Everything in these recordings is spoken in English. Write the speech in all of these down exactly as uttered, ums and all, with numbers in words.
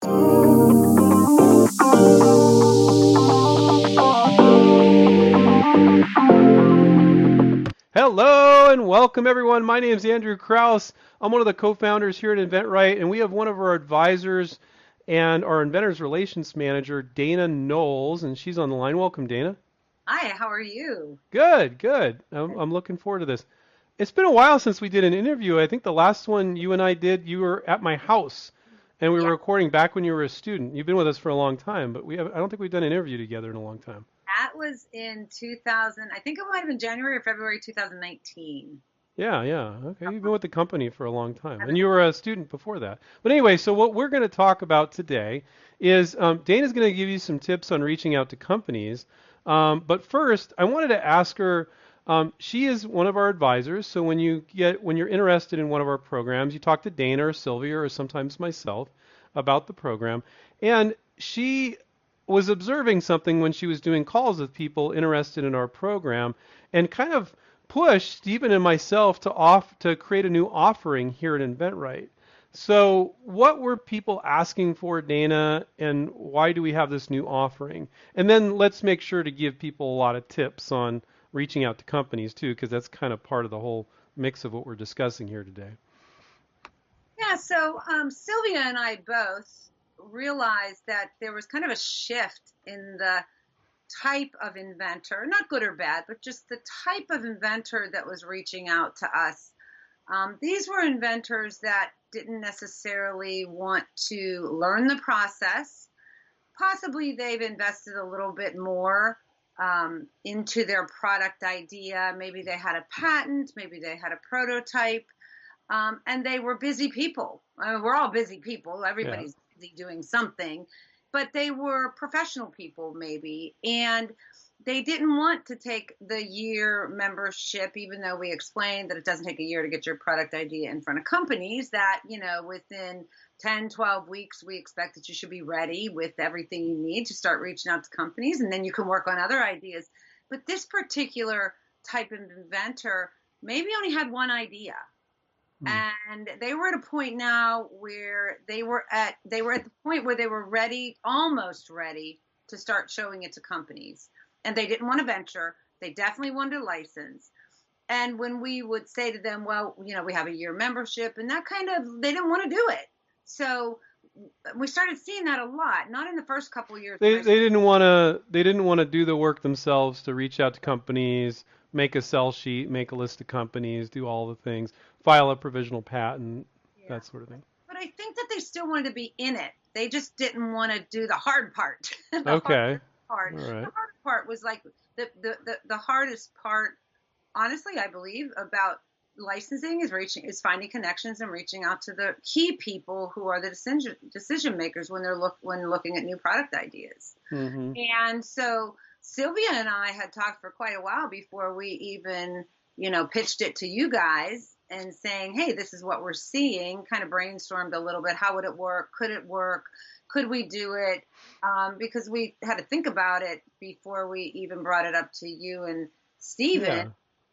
Hello and welcome everyone. My name is Andrew Kraus. I'm one of the co-founders here at InventRight, and we have one of our advisors and our inventors relations manager, Dana Knowles, and she's on the line. Welcome, Dana. Hi, how are you? Good, good. I'm, I'm looking forward to this. It's been a while since we did an interview. I think the last one you and I did, you were at my house, and we were Yeah, recording back when you were a student. You've been with us for a long time, but we have, I don't think we've done an interview together in a long time. that was in two thousand. I think it might have been January or February two thousand nineteen. Yeah, yeah. Okay, you've been with the company for a long time, Seven and you months. were a student before that. But anyway, so what we're going to talk about today is um, Dana's going to give you some tips on reaching out to companies. Um, but first, I wanted to ask her. Um, she is one of our advisors, so when you get when you're interested in one of our programs, you talk to Dana or Sylvia or sometimes myself about the program. And she was observing something when she was doing calls with people interested in our program, and kind of pushed Stephen and myself to off to create a new offering here at InventRight. So, what were people asking for, Dana, and why do we have this new offering? And then let's make sure to give people a lot of tips on reaching out to companies too, because that's kind of part of the whole mix of what we're discussing here today. Yeah, so um, Sylvia and I both realized that there was kind of a shift in the type of inventor, not good or bad, but just the type of inventor that was reaching out to us. Um, these were inventors that didn't necessarily want to learn the process. Possibly they've invested a little bit more um, into their product idea. Maybe they had a patent, maybe they had a prototype, um, and they were busy people. I mean, we're all busy people. Yeah. Everybody's busy doing something, but they were professional people, maybe, and they didn't want to take the year membership, even though we explained that it doesn't take a year to get your product idea in front of companies, that, you know, within ten, twelve weeks, we expect that you should be ready with everything you need to start reaching out to companies, and then you can work on other ideas. But this particular type of inventor maybe only had one idea. Hmm. And they were at a point now where they were at they were at the point where they were ready, almost ready to start showing it to companies. And they didn't want to venture. They definitely wanted a license. And when we would say to them, well, you know, we have a year membership, and that kind of, they didn't want to do it. So we started seeing that a lot, not in the first couple of years when They I they started. didn't want to they didn't want to do the work themselves to reach out to companies, make a sell sheet, make a list of companies, do all the things, file a provisional patent, Yeah. that sort of thing. But I think that they still wanted to be in it. They just didn't want to do the hard part. the Okay. hardest part. All The right. hard part was like the, the, the, the hardest part, honestly, I believe, about licensing is reaching is finding connections and reaching out to the key people who are the decision decision makers when they're look when looking at new product ideas. Mm-hmm. And so Sylvia and I had talked for quite a while before we even, you know, pitched it to you guys and saying, hey, this is what we're seeing, kind of brainstormed a little bit. How would it work? Could it work? Could we do it? Um, because we had to think about it before we even brought it up to you and Stephen, Yeah.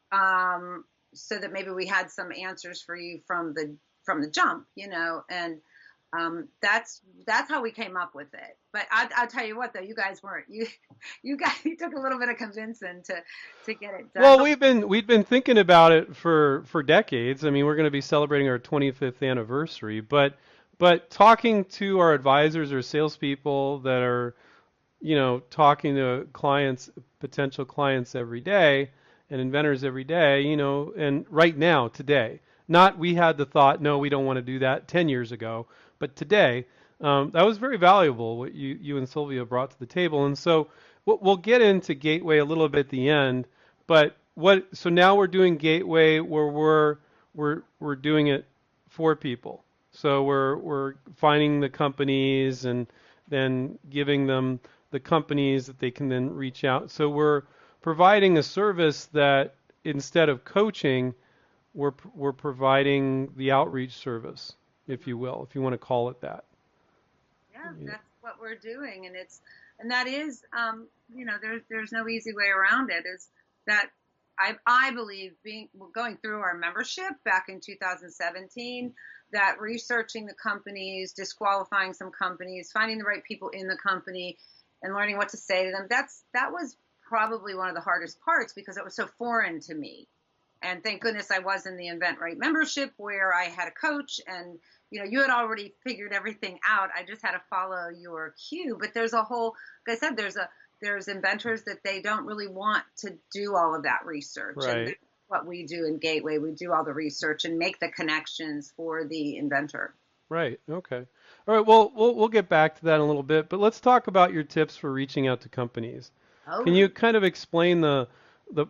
um, so that maybe we had some answers for you from the from the jump, you know, and um, that's that's how we came up with it. But I, I'll tell you what, though, you guys weren't you you guys you took a little bit of convincing to to get it done. Well, But we've been we've been thinking about it for for decades. I mean, we're going to be celebrating our twenty-fifth anniversary, but but talking to our advisors or salespeople that are, you know, talking to clients, potential clients every day, and inventors every day, you know, and right now, today, not we had the thought, no, we don't want to do that ten years ago, but today, um, that was very valuable what you you and Sylvia brought to the table, and so we'll, we'll get into Gateway a little bit at the end, but what so now we're doing Gateway where we're we're we're doing it for people. So we're we're finding the companies and then giving them the companies that they can then reach out. So we're providing a service that instead of coaching, we're we're providing the outreach service, if you will, if you want to call it that. yeah, that's what we're doing, and it's and that is, um, you know, there's there's no easy way around it. Is that I I believe being going through our membership back in two thousand seventeen. that researching the companies, disqualifying some companies, finding the right people in the company, and learning what to say to them, that's that was probably one of the hardest parts because it was so foreign to me. And thank goodness I was in the InventRight membership where I had a coach and, you know, you had already figured everything out. I just had to follow your cue. But there's a whole, like I said, there's a there's inventors that they don't really want to do all of that research. Right. And that's what we do in Gateway. We do all the research and make the connections for the inventor. Right. Okay. All right. Well, we'll we'll get back to that in a little bit, but let's talk about your tips for reaching out to companies. Oh. Can you kind of explain the the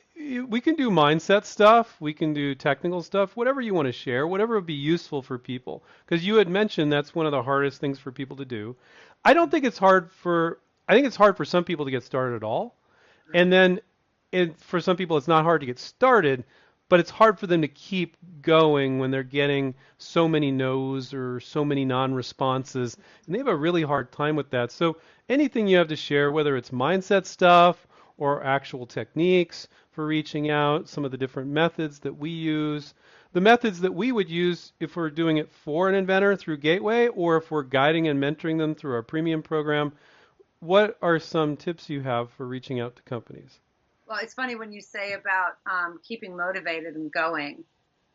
we can do mindset stuff, we can do technical stuff, whatever you want to share, whatever would be useful for people. Because you had mentioned that's one of the hardest things for people to do. I don't think it's hard for, I think it's hard for some people to get started at all. And then it, for some people, it's not hard to get started, but it's hard for them to keep going when they're getting so many no's or so many non-responses. And they have a really hard time with that. So anything you have to share, whether it's mindset stuff or actual techniques for reaching out, some of the different methods that we use, the methods that we would use if we're doing it for an inventor through Gateway, or if we're guiding and mentoring them through our premium program. What are some tips you have for reaching out to companies? Well, it's funny when you say about um, keeping motivated and going.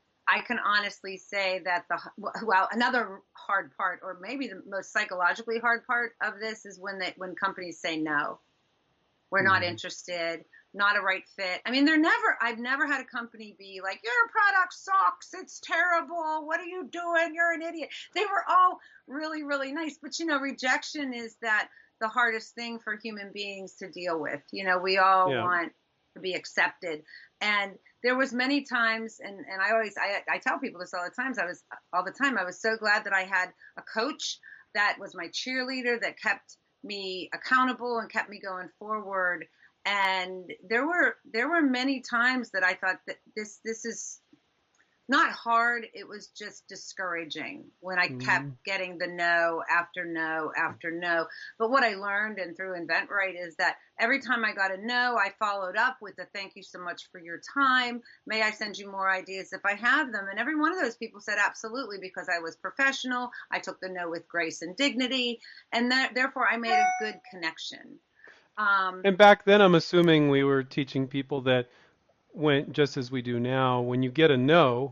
I can honestly say that the, well, another hard part, or maybe the most psychologically hard part of this is when they, when companies say no. We're not mm-hmm. interested, not a right fit. I mean, they're never, I've never had a company be like, your product sucks, it's terrible, what are you doing, you're an idiot. They were all really, really nice. But, you know, rejection is that the hardest thing for human beings to deal with. You know, we all yeah. want to be accepted. And there was many times, and, and I always, I, I tell people this all the times, I was, all the time, I was so glad that I had a coach that was my cheerleader, that kept me accountable and kept me going forward. And there were there were many times that I thought that this this is not hard, it was just discouraging when I mm-hmm. kept getting the no after no after no. But what I learned and through InventRight is that every time I got a no, I followed up with a thank you so much for your time. May I send you more ideas if I have them? And every one of those people said absolutely, because I was professional. I took the no with grace and dignity, and that, therefore I made a good connection. Um, and back then, I'm assuming we were teaching people that when, just as we do now, when you get a no,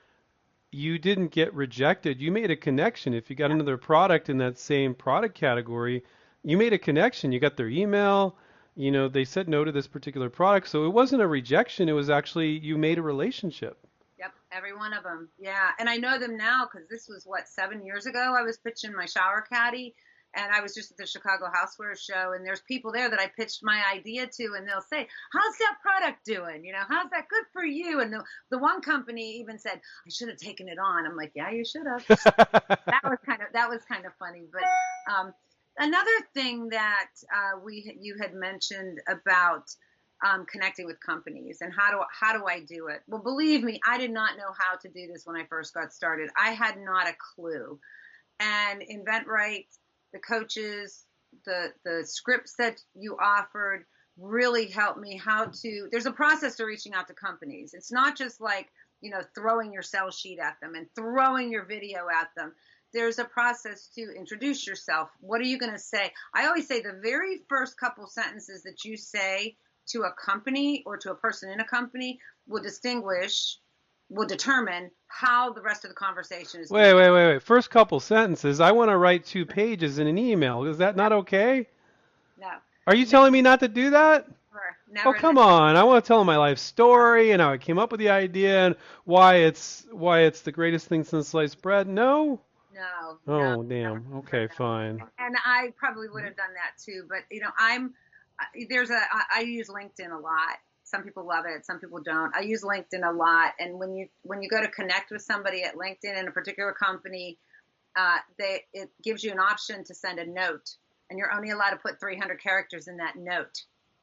you didn't get rejected. You made a connection. If you got another product in that same product category, you made a connection. You got their email. You know, they said no to this particular product. So it wasn't a rejection. It was actually, you made a relationship. Yep, every one of them. Yeah, and I know them now because this was, what, seven years ago I was pitching my shower caddy. And I was just at the Chicago Housewares show, and there's people there that I pitched my idea to, and they'll say, how's that product doing? You know, how's that good for you? And the, the one company even said, I should have taken it on. I'm like, yeah, you should have. that was kind of that was kind of funny. But um, another thing that uh, we you had mentioned about um, connecting with companies and how do how do I do it? Well, believe me, I did not know how to do this when I first got started. I had not a clue. And InventRight, the coaches, the the scripts that you offered really helped me how to, there's a process to reaching out to companies. It's not just like, you know, throwing your sell sheet at them and throwing your video at them. There's a process to introduce yourself. What are you going to say? I always say the very first couple sentences that you say to a company or to a person in a company will distinguish will determine how the rest of the conversation is. Wait, wait, wait, wait. First couple sentences. I want to write two pages in an email. Is that not okay? No. Are you telling me not to do that? Never. Never Oh, come on. I want to tell them my life story and how I came up with the idea and why it's why it's the greatest thing since sliced bread. No? No. Oh, no, damn. no, Okay, no. fine. And I probably would have done that too, but you know, I'm there's a I, I use LinkedIn a lot. Some people love it, some people don't. I use LinkedIn a lot, and when you when you go to connect with somebody at LinkedIn in a particular company, uh, they it gives you an option to send a note, and you're only allowed to put three hundred characters in that note.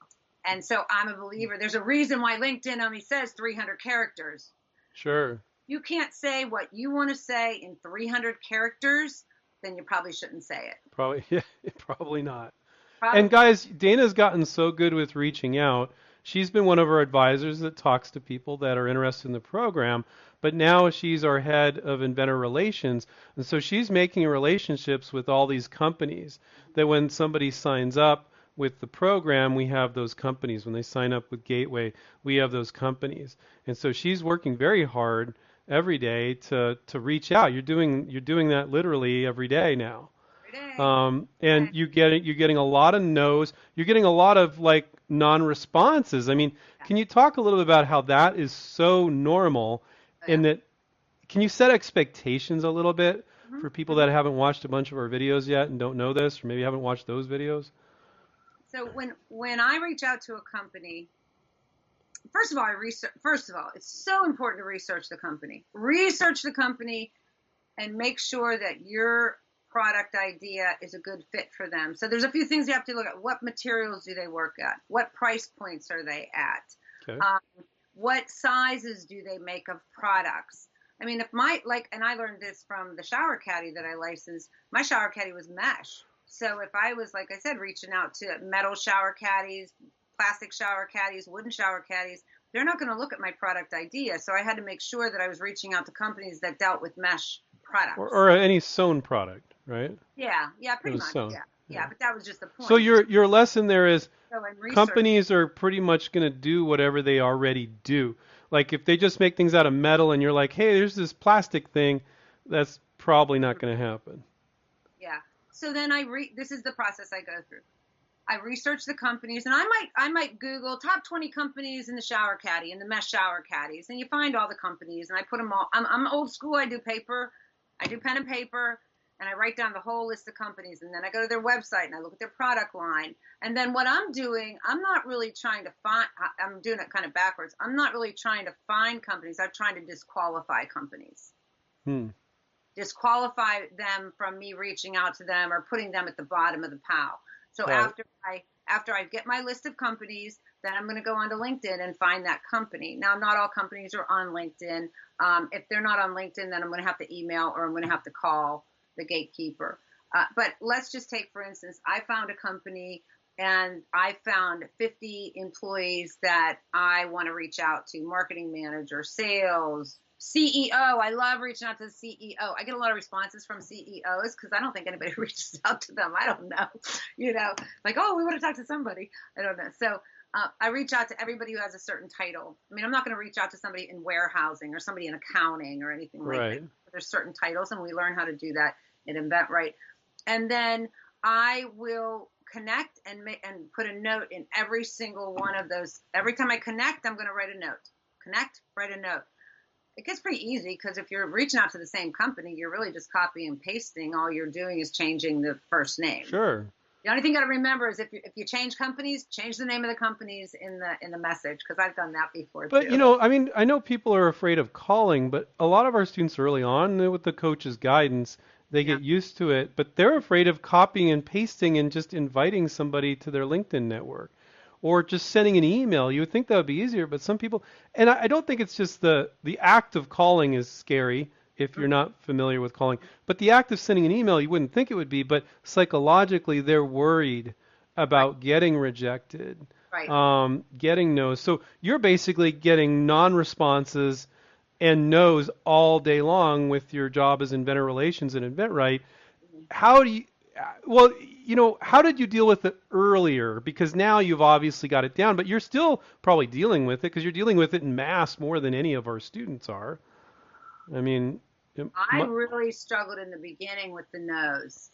And so I'm a believer. There's a reason why LinkedIn only says three hundred characters. Sure. You can't say what you want to say in three hundred characters, then you probably shouldn't say it. Probably, yeah, probably not. Probably. And guys, Dana's gotten so good with reaching out. she's been one of our advisors that talks to people that are interested in the program, but now she's our head of inventor relations, and so she's making relationships with all these companies that when somebody signs up with the program, we have those companies. When they sign up with Gateway, we have those companies. And so she's working very hard every day to to reach out. You're doing you're doing that literally every day now. Every day. Um, and you get it, you're getting a lot of no's. You're getting a lot of like non-responses. I mean, can you talk a little bit about how that is so normal and that can you set expectations a little bit for people that haven't watched a bunch of our videos yet and don't know this or maybe haven't watched those videos? So when when I reach out to a company, first of all, I research. First of all, it's so important to research the company. Research the company, and make sure that your product idea is a good fit for them. So there's a few things you have to look at. What materials do they work at? What price points are they at? Okay. Um, what sizes do they make of products? I mean, if my like, and I learned this from the shower caddy that I licensed. My shower caddy was mesh. So if I was, like I said, reaching out to metal shower caddies, plastic shower caddies, wooden shower caddies, they're not going to look at my product idea. So I had to make sure that I was reaching out to companies that dealt with mesh products. Or, or any sewn product, right? Yeah, yeah, pretty much. Sewn. Yeah, yeah, yeah, but that was just the point. So your your lesson there is so companies are pretty much going to do whatever they already do. Like if they just make things out of metal and you're like, hey, there's this plastic thing, that's probably not going to happen. Yeah. So then I re this is the process I go through. I research the companies, and I might I might Google top twenty companies in the shower caddy, in the mesh shower caddies, and you find all the companies, and I put them all. I'm I'm old school. I do paper, I do pen and paper, and I write down the whole list of companies, and then I go to their website and I look at their product line, and then what I'm doing, I'm not really trying to find. I'm doing it kind of backwards. I'm not really trying to find companies. I'm trying to disqualify companies. Hmm. Disqualify them from me reaching out to them or putting them at the bottom of the pile. So Right. after I after I get my list of companies, then I'm going to go onto LinkedIn and find that company. Now, not all companies are on LinkedIn. Um, if they're not on LinkedIn, then I'm going to have to email or I'm going to have to call the gatekeeper. Uh, but let's just take, for instance, I found a company and I found fifty employees that I want to reach out to, marketing manager, sales, C E O. I love reaching out to the C E O. I get a lot of responses from C E Os because I don't think anybody reaches out to them. I don't know, you know, like, oh, we want to talk to somebody. I don't know. So uh, I reach out to everybody who has a certain title. I mean, I'm not going to reach out to somebody in warehousing or somebody in accounting or anything like Right. that. There's certain titles, and we learn how to do that at InventRight. And then I will connect and make and put a note in every single one of those. Every time I connect, I'm going to write a note. Connect, write a note. It gets pretty easy because if you're reaching out to the same company, you're really just copying and pasting. All you're doing is changing the first name. Sure. The only thing you got to remember is if you if you change companies, change the name of the companies in the in the message because I've done that before But too. you know, I mean, I know people are afraid of calling, but a lot of our students early on with the coach's guidance, they get used to it, but they're afraid of copying and pasting and just inviting somebody to their LinkedIn network or just sending an email. You would think that would be easier, but some people, and I I don't think it's just the the act of calling is scary if you're not familiar with calling, but the act of sending an email, you wouldn't think it would be, but psychologically they're worried about getting rejected, Right. um, getting no's. So you're basically getting non-responses and no's all day long with your job as inventor relations at InventRight. How do you, well, you know, how did you deal with it earlier? Because now you've obviously got it down, but you're still probably dealing with it because you're dealing with it in mass more than any of our students are. I mean, it I mu- really struggled in the beginning with the no's.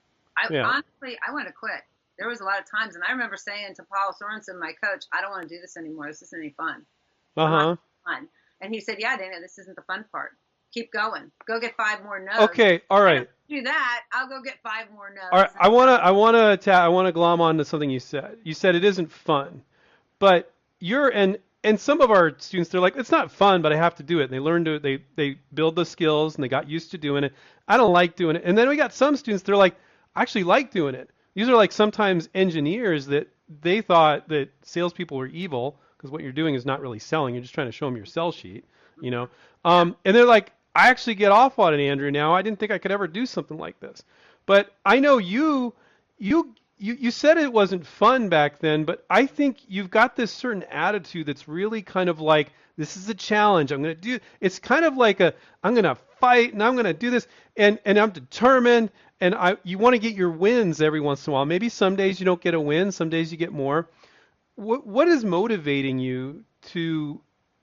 I Yeah. honestly, I want to quit. There was a lot of times, and I remember saying to Paul Sorensen, my coach, I don't want to do this anymore. This isn't any fun. uh-huh. Fun. And he said, yeah, Dana, this isn't the fun part. Keep going. Go get five more no's. Okay, all right. Do that. I'll go get five more no's. All right, I want to I want to ta- I want to glom on to something you said. You said it isn't fun. But you're and and some of our students, they're like, it's not fun, but I have to do it. And they learn to they they build the skills and they got used to doing it. I don't like doing it. And then we got some students, they're like, I actually like doing it. These are like sometimes engineers that they thought that salespeople were evil because what you're doing is not really selling. You're just trying to show them your sell sheet, you know. Um, and they're like, I actually get off on it, Andrew. Now I didn't think I could ever do something like this, but I know you, you you, you said it wasn't fun back then, but I think you've got this certain attitude that's really kind of like, this is a challenge. I'm going to do, it's kind of like a, I'm going to fight and I'm going to do this and, and I'm determined and I, you want to get your wins every once in a while. Maybe some days you don't get a win, some days you get more. What, what is motivating you to,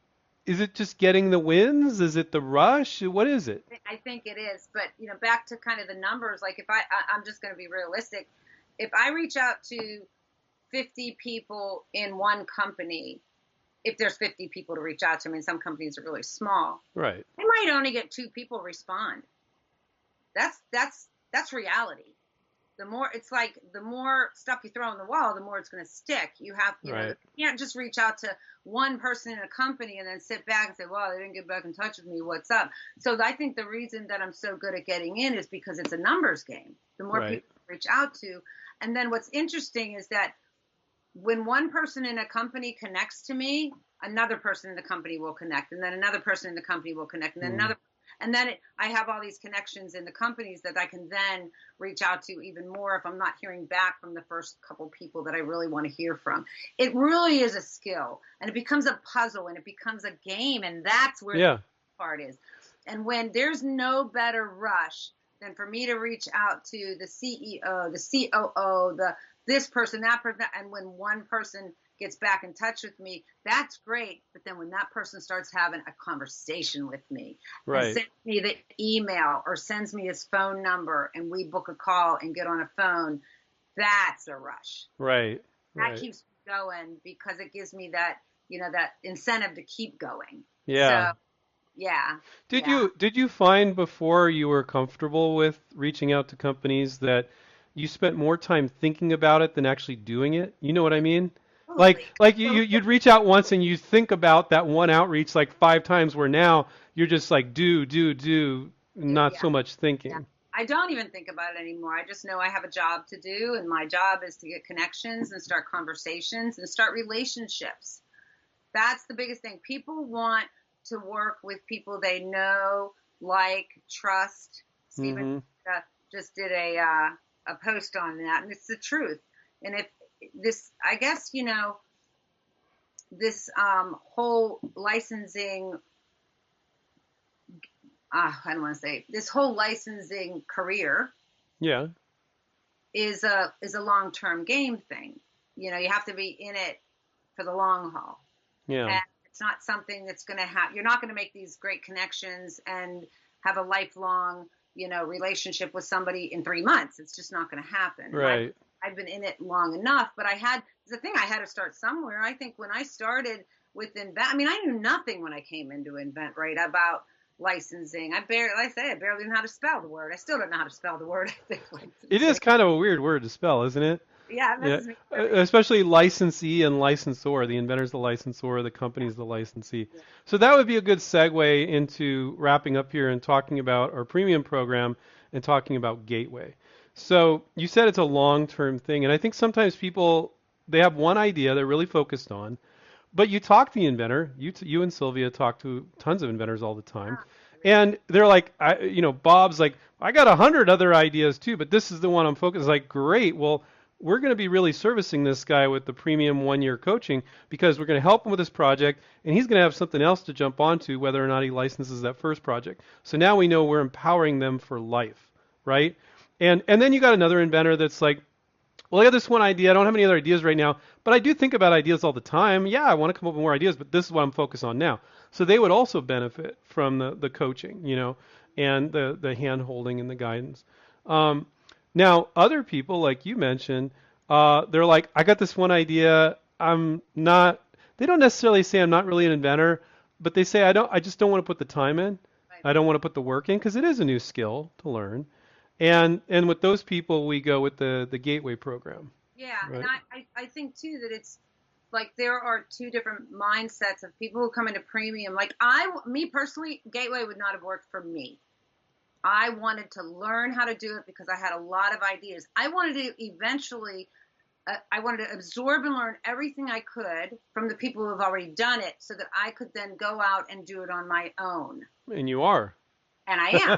is it just getting the wins? Is it the rush? What is it? I think it is, but you know, back to kind of the numbers. Like if I, I I'm just going to be realistic. If I reach out to fifty people in one company, if there's fifty people to reach out to, I mean, some companies are really small. Right. I might only get two people respond. That's that's that's reality. The more it's like the more stuff you throw on the wall, the more it's going to stick. You have, you Right. know, you can't just reach out to one person in a company and then sit back and say, well, they didn't get back in touch with me. What's up? So I think the reason that I'm so good at getting in is because it's a numbers game. The more Right. people you reach out to. And then what's interesting is that when one person in a company connects to me, another person in the company will connect, and then another person in the company will connect, and then Mm. another. And then it, I have all these connections in the companies that I can then reach out to even more if I'm not hearing back from the first couple people that I really want to hear from. It really is a skill, and it becomes a puzzle, and it becomes a game, and that's where Yeah. the part is. And when there's no better rush than for me to reach out to the C E O, the C O O, the this person, that person, and when one person gets back in touch with me, that's great. But then when that person starts having a conversation with me Right. and sends me the email or sends me his phone number and we book a call and get on a phone, that's a rush. Right. That Right. keeps me going because it gives me that, you know, that incentive to keep going. Yeah. So, yeah. Did yeah. you did you find before you were comfortable with reaching out to companies that you spent more time thinking about it than actually doing it? You know what I mean? Like Totally. like you, you you'd reach out once and you think about that one outreach like five times where now you're just like do do do not Yeah. so much Yeah. thinking. I don't even think about it anymore. I just know I have a job to do, and my job is to get connections and start conversations and start relationships. That's the biggest thing. People want to work with people they know, like, trust. Stephen Hmm. uh, just did a uh, a post on that, and it's the truth. And if this, I guess, you know, this um, whole licensing uh, I don't want to say this whole licensing career Yeah. is a is a long term game thing. You know, you have to be in it for the long haul, Yeah. and it's not something that's going to have. You're not going to make these great connections and have a lifelong, you know, relationship with somebody in three months. It's just not going to happen. And I've, Right. I've been in it long enough, but I had the thing. I had to start somewhere. I think when I started with Invent, I mean, I knew nothing when I came into Invent, right, about licensing. I barely, like I say, I barely knew how to spell the word. I still don't know how to spell the word. I think It is licensing. kind of a weird word to spell, isn't it? Yeah, it Yeah, messes me uh, up. especially licensee and licensor. The inventor's the licensor, the company's the licensee. Yeah. So that would be a good segue into wrapping up here and talking about our premium program and talking about Gateway. So you said it's a long-term thing, and I think sometimes people they have one idea they're really focused on, but you talk to the inventor. You t- you and Sylvia talk to tons of inventors all the time, Ah, and they're like, I, you know, Bob's like, I got a hundred other ideas too, but this is the one I'm focused. Like, great. Well, we're going to be really servicing this guy with the premium one-year coaching because we're going to help him with this project, and he's going to have something else to jump onto, whether or not he licenses that first project. So now we know we're empowering them for life, right? And and then you got another inventor that's like, well, I got this one idea. I don't have any other ideas right now, but I do think about ideas all the time. Yeah, I want to come up with more ideas, but this is what I'm focused on now. So they would also benefit from the, the coaching, you know, and the, the hand holding and the guidance. Um, now, other people, like you mentioned, uh, they're like, I got this one idea. I'm not, they don't necessarily say I'm not really an inventor, but they say I don't, I just don't want to put the time in. right. I don't want to put the work in because it is a new skill to learn. And and with those people, we go with the the Gateway program, Yeah, and right? I, I, I think too that it's like there are two different mindsets of people who come into premium. Like I, me personally, Gateway would not have worked for me. I wanted to learn how to do it because I had a lot of ideas. I wanted to eventually, uh, I wanted to absorb and learn everything I could from the people who have already done it so that I could then go out and do it on my own. And you are. and I am.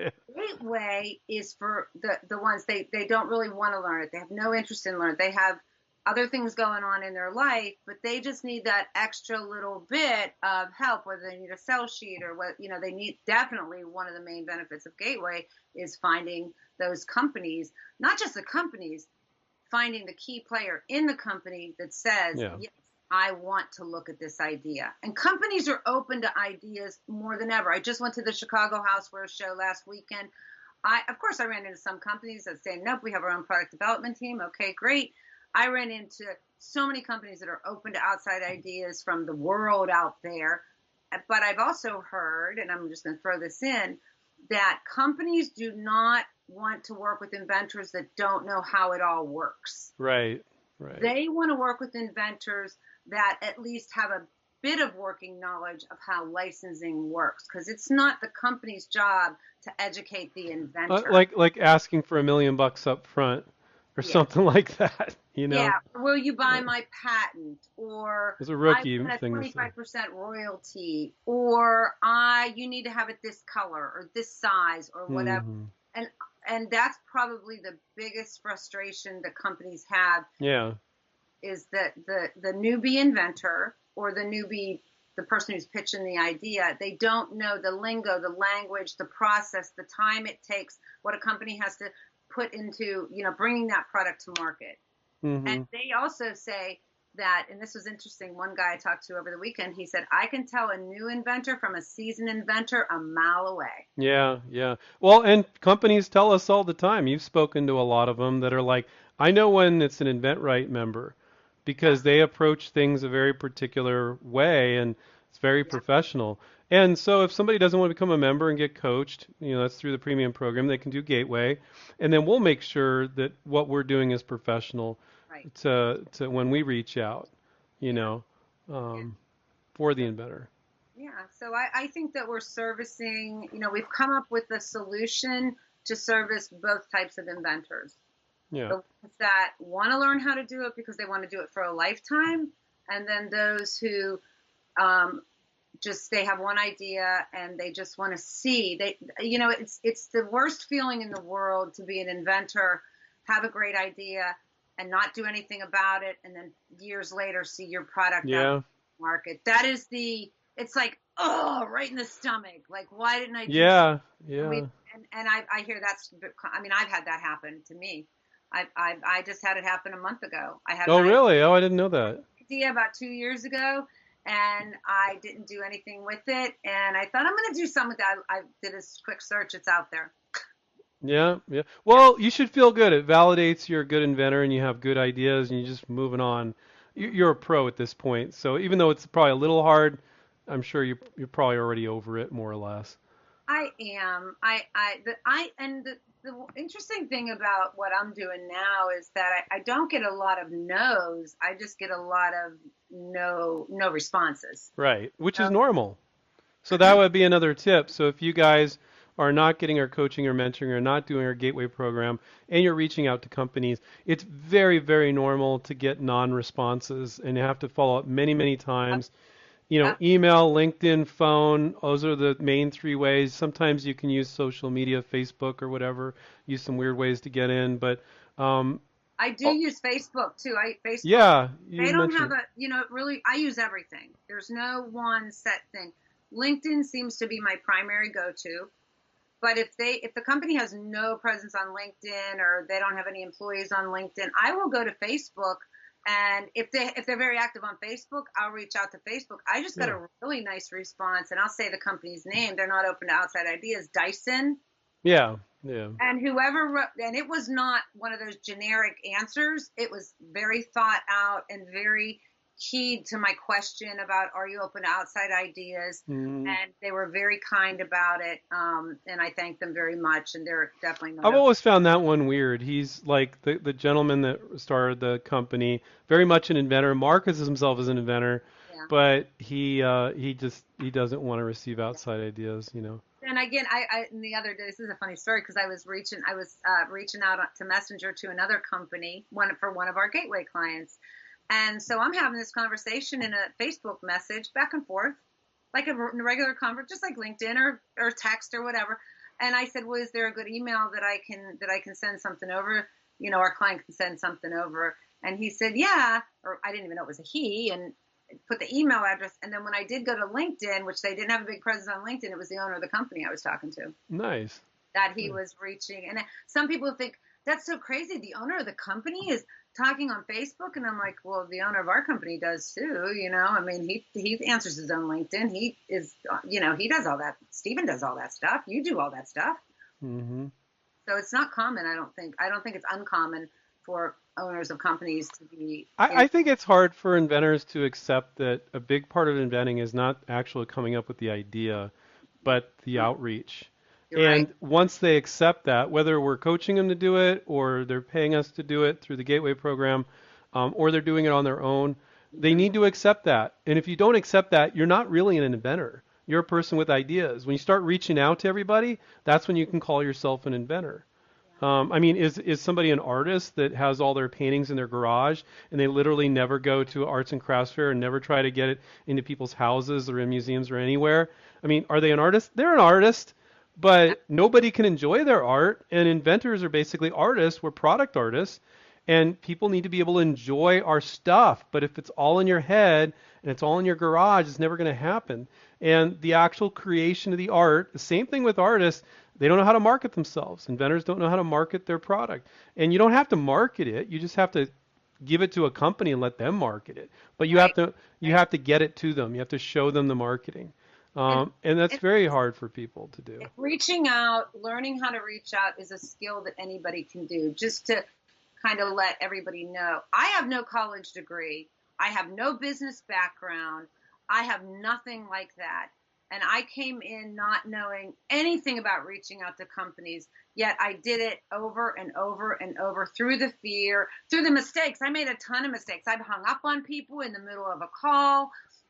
Gateway is for the the ones they they don't really want to learn it. They have no interest in learning. They have other things going on in their life, but they just need that extra little bit of help, whether they need a sell sheet or what, you know, they need. Definitely one of the main benefits of Gateway is finding those companies, not just the companies, finding the key player in the company that says, Yeah. yes, I want to look at this idea. And companies are open to ideas more than ever. I just went to the Chicago Houseware show last weekend. I, of course, I ran into some companies that say, nope, we have our own product development team. Okay, great. I ran into so many companies that are open to outside ideas from the world out there. But I've also heard, and I'm just going to throw this in, that companies do not want to work with inventors that don't know how it all works. Right, right. They want to work with inventors that at least have a bit of working knowledge of how licensing works, because it's not the company's job to educate the inventor. Uh, like like asking for a million bucks up front or Yeah. something like that, you know? Yeah, will you buy my patent? Or It's a rookie I want a thing to twenty-five say. percent royalty, or I you need to have it this color or this size or whatever. Mhm. And and that's probably the biggest frustration that companies have, Yeah. is that the the newbie inventor or the newbie, the person who's pitching the idea, they don't know the lingo, the language, the process, the time it takes, what a company has to put into, you know, bringing that product to market. Mhm. And they also say that, and this was interesting, one guy I talked to over the weekend, he said, I can tell a new inventor from a seasoned inventor a mile away. Yeah, yeah. Well, and companies tell us all the time. You've spoken to a lot of them that are like, I know when it's an InventRight member because they approach things a very particular way and it's very Yeah. professional. And so if somebody doesn't want to become a member and get coached, you know, that's through the premium program, they can do Gateway. And then we'll make sure that what we're doing is professional Right. to to when we reach out, you Yeah. know, Yeah. um, for the inventor. Yeah. So I, I think that we're servicing, you know, we've come up with a solution to service both types of inventors. Yeah. The ones that want to learn how to do it because they want to do it for a lifetime, and then those who um, just they have one idea and they just want to see. They, you know, it's it's the worst feeling in the world to be an inventor, have a great idea, and not do anything about it, and then years later see your product out Yeah. in the market. That is the. It's like, oh, right in the stomach. Like, why didn't I do? Yeah. And we Yeah. and, and I, I hear that's. I mean, I've had that happen to me. I, I I just had it happen a month ago. I had Oh, an really? Oh, I didn't know that. idea about two years ago, and I didn't do anything with it. And I thought I'm going to do something with that. I, I did a quick search. It's out there. Yeah, yeah. Well, you should feel good. It validates you're a good inventor and you have good ideas and you're just moving on. You- You're a pro at this point. So even though it's probably a little hard, I'm sure you're you're probably already over it more or less. I am. I I the I and the, the interesting thing about what I'm doing now is that I, I don't get a lot of no's. I just get a lot of no no responses. Right, which is So, normal. So that would be another tip. So if you guys are not getting our coaching or mentoring or not doing our gateway program and you're reaching out to companies, it's very, very normal to get non-responses and you have to follow up many, many times. You know, yeah, email, LinkedIn, phone, those are the main three ways. Sometimes you can use social media, Facebook or whatever, use some weird ways to get in, but um, I do oh, use Facebook too. I Facebook. yeah, you They don't have mentioned. a, you know, really, I use everything. There's no one set thing. LinkedIn seems to be my primary go-to. But if they, if the company has no presence on LinkedIn or they don't have any employees on LinkedIn, I will go to Facebook. And if they, if they're very active on Facebook, I'll reach out to Facebook. I just got Yeah. a really nice response, and I'll say the company's name. They're not open to outside ideas. Dyson. Yeah, yeah. And whoever wrote, and it was not one of those generic answers. It was very thought out and very keyed to my question about, are you open to outside ideas? Mm. And they were very kind about it. Um, and I thank them very much. And they're definitely not I've open. always found that one weird. He's like the the gentleman that started the company, very much an inventor, markets himself as an inventor, Yeah. but he uh, he just he doesn't want to receive outside ideas, you know. And again, I, I and the other day, this is a funny story because I was reaching, I was uh, reaching out to Messenger to another company, one for one of our gateway clients. And so I'm having this conversation in a Facebook message back and forth. like a regular convert, just like LinkedIn or, or text or whatever. And I said, well, is there a good email that I can that I can send something over? You know, our client can send something over. And he said, yeah, or I didn't even know it was a he, and put the email address. And then when I did go to LinkedIn, which they didn't have a big presence on LinkedIn, it was the owner of the company I was talking to. Nice. That he was reaching. And some people think that's so crazy. The owner of the company is talking on Facebook. And I'm like, well, the owner of our company does too. You know, I mean, he, he answers his own LinkedIn. He is, you know, he does all that. Steven does all that stuff. You do all that stuff. Mm-hmm. So it's not common. I don't think, I don't think it's uncommon for owners of companies to be. I, I think it's hard for inventors to accept that a big part of inventing is not actually coming up with the idea, but the outreach. You're And right. once they accept that, whether we're coaching them to do it or they're paying us to do it through the Gateway program, um, or they're doing it on their own, they need to accept that. And if you don't accept that, you're not really an inventor. You're a person with ideas. When you start reaching out to everybody, that's when you can call yourself an inventor. Um, I mean, is is somebody an artist that has all their paintings in their garage and they literally never go to arts and crafts fair and never try to get it into people's houses or in museums or anywhere? I mean, are they an artist? They're an artist, but nobody can enjoy their art. And inventors are basically artists. We're product artists, and people need to be able to enjoy our stuff. But if it's all in your head and it's all in your garage, it's never going to happen. And the actual creation of the art, the same thing with artists. They don't know how to market themselves. Inventors don't know how to market their product. And you don't have to market it. You just have to give it to a company and let them market it. But you Right. have to you have to get it to them. You have to show them the marketing. And, Um, and that's and very hard for people to do. reaching out, learning how to reach out is a skill that anybody can do. Just to kind of let everybody know, I have no college degree. I have no business background. I have nothing like that. And I came in not knowing anything about reaching out to companies, yet I did it over and over and over through the fear, through the mistakes. I made a ton of mistakes. I've hung up on people in the middle of a call.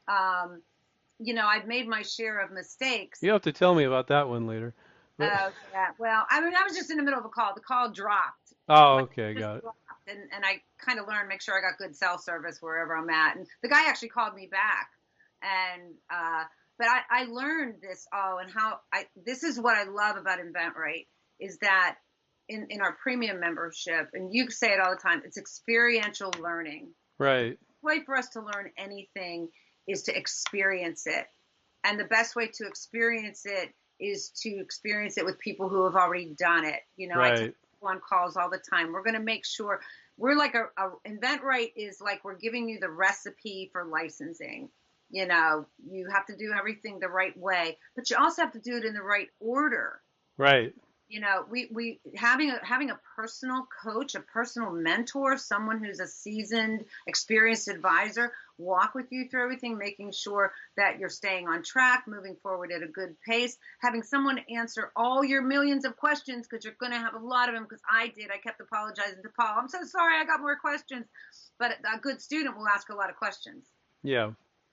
Um, you know, I've made my share of mistakes. You have to tell me about that one later. Oh, uh, yeah. Well, I mean, I was just in the middle of a call. The call dropped. Oh, Like, okay, just got it. dropped. And, and I kind of learned, make sure I got good cell service wherever I'm at. And the guy actually called me back. And, uh, but I, I learned this all and how I, this is what I love about InventRight is that in, in our premium membership, and you say it all the time, it's experiential learning. Right. The way for us to learn anything is to experience it. And the best way to experience it is to experience it with people who have already done it. You know, Right. I take people on calls all the time. We're going to make sure we're like a, a InventRight is like we're giving you the recipe for licensing. You know, you have to do everything the right way, but you also have to do it in the right order. Right. You know, we, we having a having a personal coach, a personal mentor, someone who's a seasoned, experienced advisor, walk with you through everything, making sure that you're staying on track, moving forward at a good pace, having someone answer all your millions of questions because you're going to have a lot of them. Because I did, I kept apologizing to Paul. I'm so sorry, I got more questions. But a good student will ask a lot of questions. Yeah.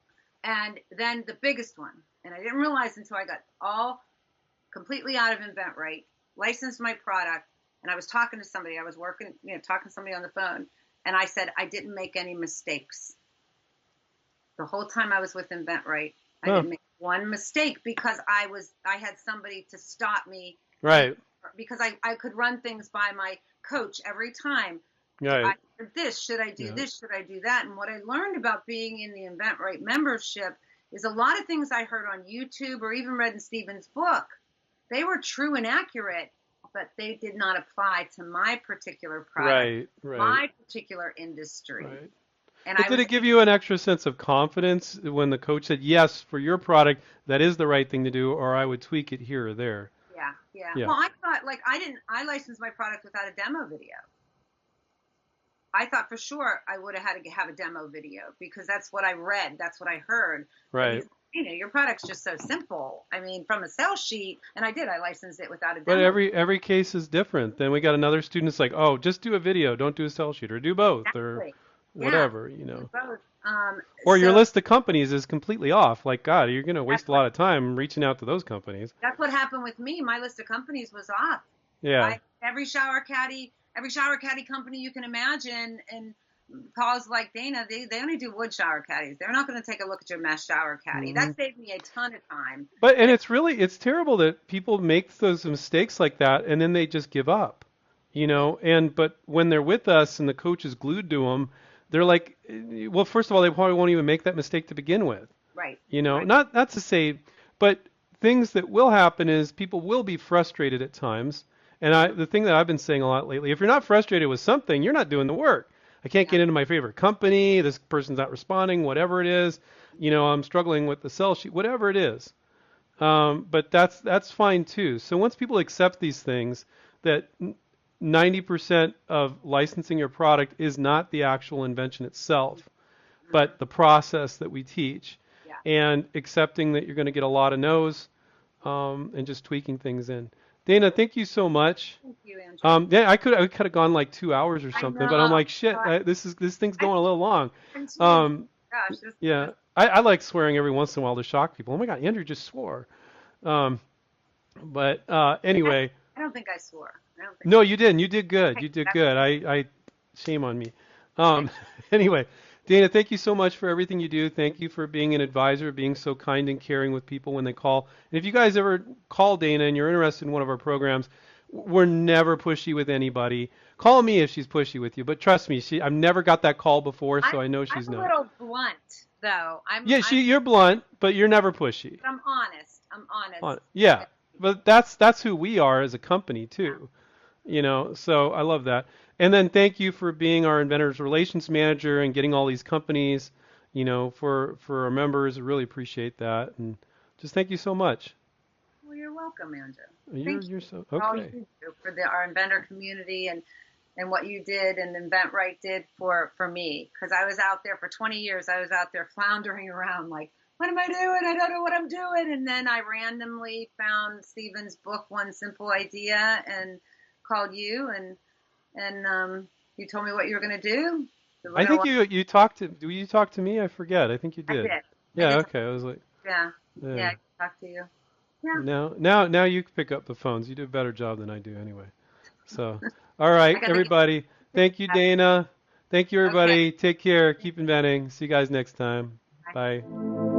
And then the biggest one, and I didn't realize until I got all completely out of InventRight, licensed my product, and I was talking to somebody. I was working, you know, talking to somebody on the phone, and I said I didn't make any mistakes. The whole time I was with InventRight, I Huh. didn't make one mistake because I was I had somebody to stop me. Right. Because I, I could run things by my coach every time. Right. I, this, should I do Yeah. this? Should I do that? And what I learned about being in the InventRight membership is a lot of things I heard on YouTube or even read in Steven's book. They were true and accurate, but they did not apply to my particular product, Right. Right. my particular industry. Right. And But I did was, it give you an extra sense of confidence when the coach said, yes, for your product, that is the right thing to do, or I would tweak it here or there? yeah, yeah, Yeah. Well, I thought, like, I didn't, I licensed my product without a demo video. I thought for sure I would have had to have a demo video because that's what I read. That's what I heard. Right. You know, your product's just so simple. I mean, from a sales sheet, and I did, I licensed it without a demo. But every every case is different. Then we got another student that's like, oh, just do a video, don't do a sell sheet, or do both, or Exactly. whatever, you Yeah, know. both. Um, Or your so list of companies is completely off. Like, God, you're going to waste a lot of time reaching out to those companies. That's what happened with me. My list of companies was off. Yeah. I, every shower caddy, every shower caddy company you can imagine, and calls like Dana, they, they only do wood shower caddies. They're not going to take a look at your mesh shower caddy. Hmm. That saved me a ton of time. But and it's really it's terrible that people make those mistakes like that and then they just give up, you know. And but when they're with us and the coach is glued to them, they're like, well, first of all, they probably won't even make that mistake to begin with, Right. you know. Right. Not not to say, but things that will happen is people will be frustrated at times. And I the thing that I've been saying a lot lately, if you're not frustrated with something, you're not doing the work. I can't Yeah. get into my favorite company. This person's not responding. Whatever it is, you know, I'm struggling with the sell sheet. Whatever it is. Um, but that's that's fine too. So once people accept these things, that ninety percent of licensing your product is not the actual invention itself, but the process that we teach, Yeah. and accepting that you're going to get a lot of no's, um, and just tweaking things in. Dana, thank you so much. Thank you, Andrew. Um, yeah, I could I could have gone like two hours or I something, but I'm know. like, shit, I, this is this thing's going a little long. Continue. Um, Gosh, this, yeah, this, I, I like swearing every once in a while to shock people. Oh my God, Andrew just swore. Um, but uh, anyway, I don't think I swore. I don't think no, you didn't. You did good. You did good. I, I shame on me. Um, anyway, Dana, thank you so much for everything you do. Thank you for being an advisor, being so kind and caring with people when they call. And if you guys ever call Dana and you're interested in one of our programs, we're never pushy with anybody. Call me if she's pushy with you, but trust me, she I've never got that call before, so I'm, I know she's I'm a not. little blunt, though. I'm, Yeah, I'm, she you're blunt, but you're never pushy. I'm honest. I'm honest. On yeah, but that's that's who we are as a company too. You know, so I love that. And then thank you for being our inventors relations manager and getting all these companies, you know, for for our members. I really appreciate that. And just thank you so much. Well, you're welcome, Andrew. You're Thank you you're so for all okay. you do for the, our inventor community and and what you did and InventRight did for for me, because I was out there for twenty years. I was out there floundering around like, what am I doing? I don't know what I'm doing. And then I randomly found Stephen's book, One Simple Idea, and called you, and and um, you told me what you were going to do. So we're I gonna think you you talked to do you talk to me? I forget. I think you I did. did. I Yeah, did. okay. I was like, Yeah. yeah. Yeah. I can talk to you. Yeah. Now now now you can pick up the phones. You do a better job than I do anyway. So, all right, I gotta everybody. Thank you, get. Dana. Thank you, Okay. everybody. Take care. Keep inventing. See you guys next time. Bye. Bye.